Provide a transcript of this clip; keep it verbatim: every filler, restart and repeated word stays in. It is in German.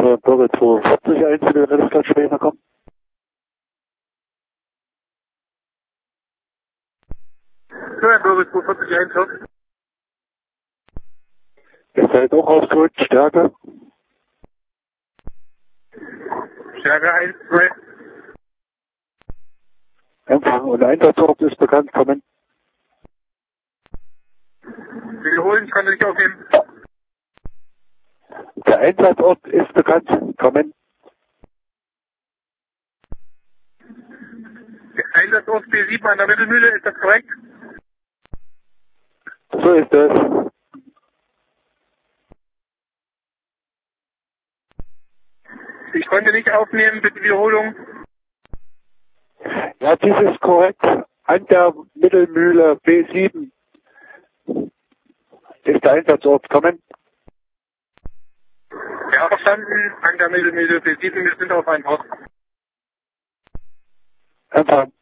Für Bürger zweihundertvierzig eins, bitte Rettungsgasse Schwäne kommen. Für Bürger zweihundertvierzig eins, hopp. Ihr seid auch ausgeholt, Stärke. Stärke eins, zwei. Empfang und Einsatzort ist bekannt, kommen. Wiederholen, ich kann nicht aufnehmen. Der Einsatzort ist bekannt, kommen. Der Einsatzort B sieben an der Mittelmühle, ist das korrekt? So ist es. Ich konnte nicht aufnehmen, bitte Wiederholung. Ja, dies ist korrekt. An der Mittelmühle B sieben ist der Einsatzort, kommen. Ja, verstanden, an der Mittelmühle B sieben, wir sind auf einem Ort. Empfang.